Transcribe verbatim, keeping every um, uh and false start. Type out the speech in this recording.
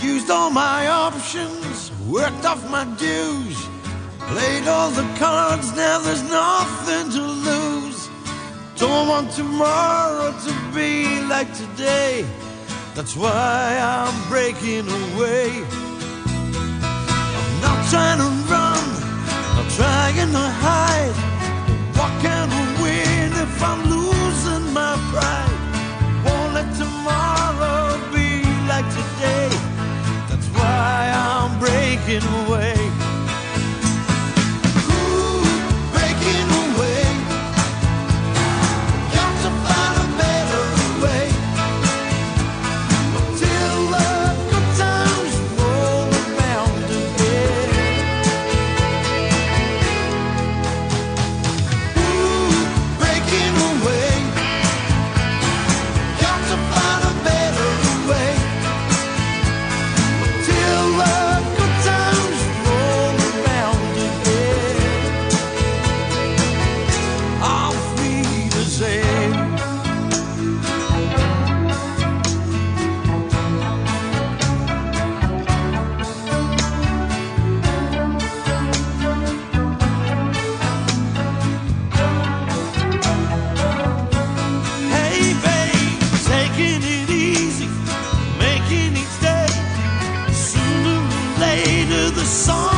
Used all my options, worked off my dues, played all the cards, now there's nothing to lose. Don't want tomorrow to be like today, that's why I'm breaking away. I'm not trying to run, not trying to hide. What can I win if I'm losing my pride? Won't let tomorrow be like today, that's why I'm breaking away. Ooh, breaking away. Got to find a better way. Till the good times roll around again. Ooh, breaking away. Got to find a better way. Till the good times roll around again. I'm free to say. Hey babe, taking it easy, making each day. Sooner or later the sun